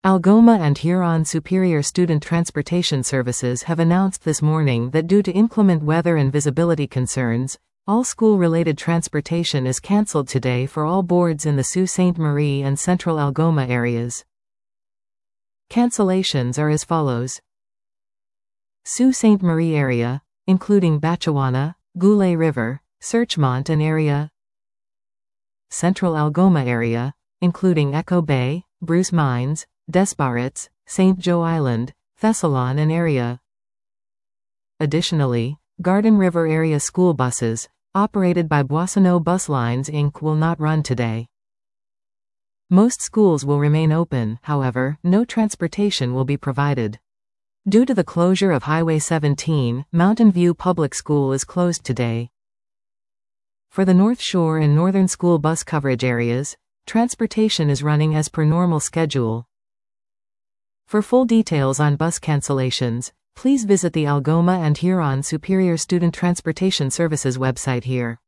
Algoma and Huron Superior Student Transportation Services have announced this morning that due to inclement weather and visibility concerns, all school-related transportation is cancelled today for all boards in the Sault Ste. Marie and Central Algoma areas. Cancellations are as follows. Sault Ste. Marie area, including Batchewana, Goulet River, Searchmont and area. Central Algoma area, including Echo Bay, Bruce Mines, Desbarats, St. Joe Island, Thessalon and area. Additionally, Garden River area school buses, operated by Boissonneau Bus Lines Inc. will not run today. Most schools will remain open, however, no transportation will be provided. Due to the closure of Highway 17, Mountain View Public School is closed today. For the North Shore and Northern School bus coverage areas, transportation is running as per normal schedule. For full details on bus cancellations, please visit the Algoma and Huron Superior Student Transportation Services website here.